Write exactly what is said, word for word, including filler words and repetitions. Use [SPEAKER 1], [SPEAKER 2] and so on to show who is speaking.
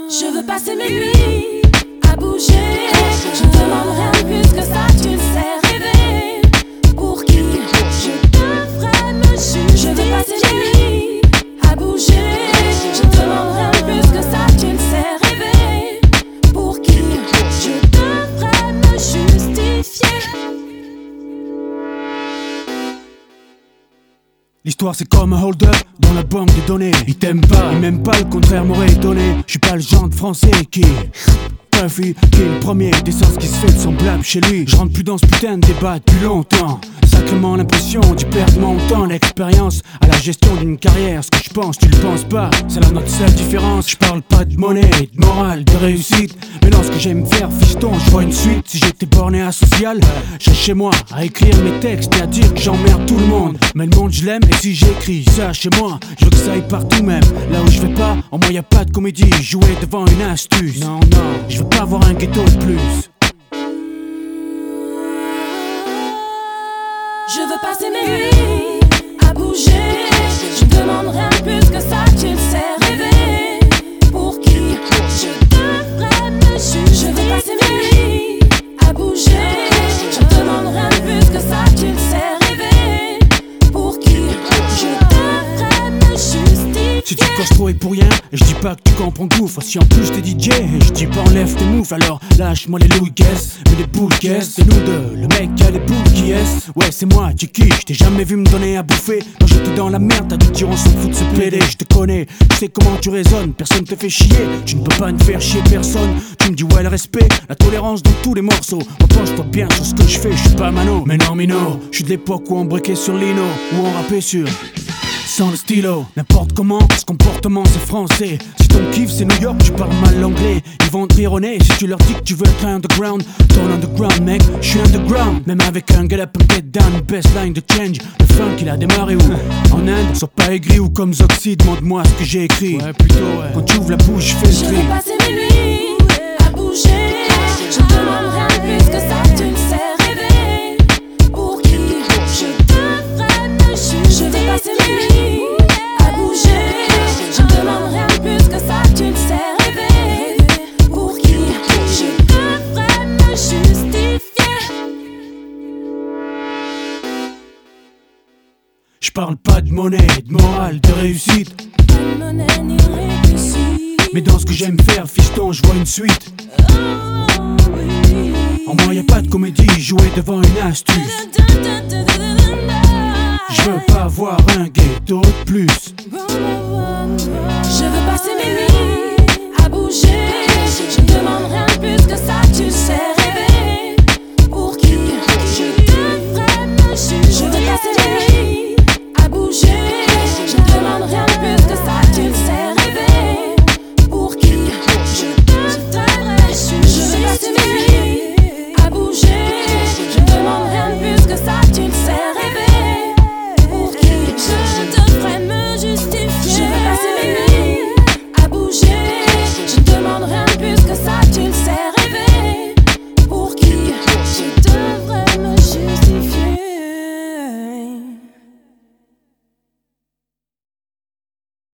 [SPEAKER 1] Je veux passer mes nuits à bouger. Je ne demande rien de plus que ça, tu le sais. Rêver pour qui je devrais me juger. Je veux passer mes nuits à bouger. Je ne demande rien de plus que ça, tu le sais. Rêver pour qui je devrais me justifier.
[SPEAKER 2] L'histoire c'est comme un hold-up dans la banque des données. Ils t'aiment pas, ils m'aiment pas, le contraire m'aurait étonné. Je suis pas le genre de français qui Puffy, qui est le premier d'essence qui se fait de semblable chez lui. Je rentre plus dans ce putain de débat depuis longtemps. Sacrément l'impression d'y perdre mon temps. L'expérience à la gestion d'une carrière. Ce que je pense, tu le penses pas. C'est là notre seule différence. Je parle pas de monnaie, de morale, de réussite. Mais dans ce que j'aime faire, fiston, je vois une suite. Si j'étais borné à social, j'ai chez moi à écrire mes textes et à dire que j'emmerde tout le monde. Mais le monde je l'aime et si j'écris ça chez moi, je veux que ça aille partout même. Là où je vais pas, en moi y a pas de comédie. Jouer devant une astuce. Non, non, je veux pas avoir un ghetto de plus.
[SPEAKER 1] Je veux passer mes nuits à bouger. Je ne demande rien de plus que ça, tu le sais. Rêver pour qui je devrais me juger. Je veux passer mes nuits à bouger. Je ne demande rien de plus que ça, tu le sais. Rêver pour qui je devrais me justifier.
[SPEAKER 2] Si tu te coches trop et pour rien, et je dis pas que tu comprends le gouffre. Si en plus t'es D J, et je dis pas enlève tes moufles. Alors lâche-moi les louis guess, mais des boules caisses. C'est nous deux, le mec qui a des boules qui est. Ouais c'est moi, Jackie, je t'ai jamais vu me donner à bouffer. Quand j'étais dans la merde, t'as dû dire on s'en fout de se plaider. Je te connais, tu sais comment tu raisonnes, personne te fait chier. Tu ne peux pas ne faire chier personne. Tu me dis ouais le respect, la tolérance dans tous les morceaux. Repense-toi bien sur ce que je fais, je suis pas Mano. Mais non Mino, je suis de l'époque où on briquait sur Lino, où on rappait sur sans le stylo, n'importe comment, ce comportement c'est français. Si ton kiff c'est New York, tu parles mal l'anglais. Ils vont te rire au nez si tu leur dis que tu veux être underground. Ton underground mec, je suis underground. Même avec un get up and get down, une best line de change. Le funk il a démarré où? En Inde, sois pas aigri ou comme Zoxy, demande-moi ce que j'ai écrit. Ouais plutôt ouais. Quand tu ouvres la bouche, je fais le
[SPEAKER 1] Je
[SPEAKER 2] tri.
[SPEAKER 1] veux passer mes nuits à bouger. Je ne demande rien de plus que ça, tu le sais. Rêver pour qui je devrais me juger. Je veux passer mes nuits à bouger. Je ne demande rien de plus que ça, tu le sais. Rêver pour qui je devrais me justifier.
[SPEAKER 2] Je parle pas de monnaie, de morale, de réussite.
[SPEAKER 1] Pas de monnaie ni réussite.
[SPEAKER 2] Mais dans ce que j'aime faire, fiston, je vois une suite.
[SPEAKER 1] Oh, oui.
[SPEAKER 2] En moi y a pas de comédie, jouer devant une astuce. Je veux pas avoir un ghetto de plus.